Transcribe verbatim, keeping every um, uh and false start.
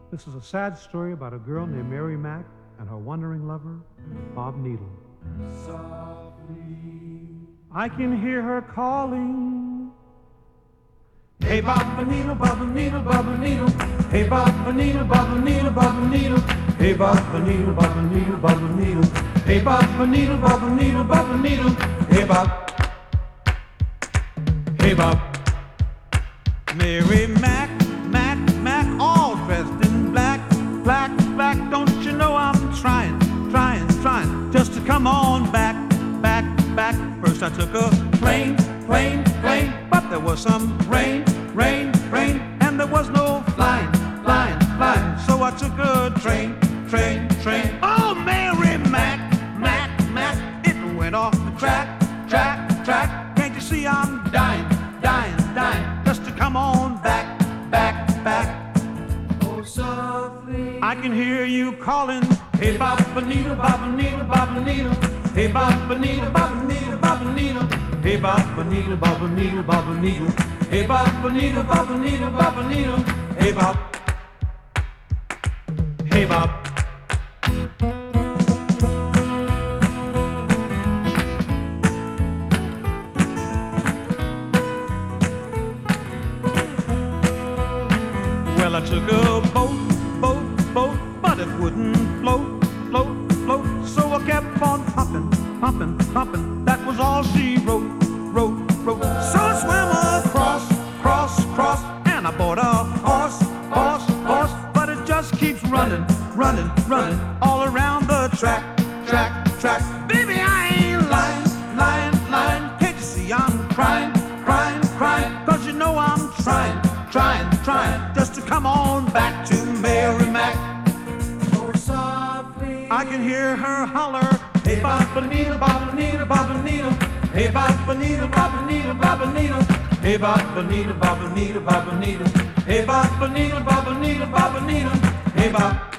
This is a sad story about a girl named Mary Mack and her wandering lover, Bob Needle. Softly, I can hear her calling. Hey, Bob Needle, Bob Needle, Bob Needle. Hey, Bob Needle, Bob Needle, Bob Needle. Hey, Bob Needle, Bob Needle, Bob Needle. Hey, Bob Needle, Bob Needle, Bob Needle. Hey, Bob. Hey, Bob. Mary Mack, Mack, Mack, all dressed in black, black, black. Don't you know I'm trying, trying, trying just to come on back, back, back. First I took a plane, plane, plane, but there was some rain, rain, rain, and there was no flying, flying, flying. So I took a train, train, train. Oh, Mary Mack, Mack, Mack, it went off the track, track, track. Can't you see I'm dying, dying, dying just to come on back, back, back. Oh, softly, I can hear you calling. hey, Bob Needle, Bob Needle, Bob Needle. Hey, Bob Needle, Bob Needle, Bob Needle. Hey, Bob Needle, Bob Needle, Bob Needle. Hey, Bob Needle, Bob Needle, Bob Needle. Hey, Bob. Hey, Bob. Well, I took a boat, boat, boat, but it wouldn't float, float, float. So I kept on pumping, pumping, pumping. That was all she wrote, wrote, wrote. So I swam across, cross, cross, and I bought a horse, horse, horse. But it just keeps running, running, running all around the track, track, track. Baby, I ain't lying, lying, lying. Can't you see I'm crying, crying, crying? Cause you know I'm trying, trying, trying just to come on back to Mary Mack. Oh, softly, I can hear her holler. hey, Bob Needle, Bob Needle, Bob Needle. Hey, Bob Needle, Bob Needle, Bob Needle. Hey, Bob Needle, Bob Needle, Bob Needle. Hey, Bob Needle, Bob Needle, Bob Needle. Hey, Bob.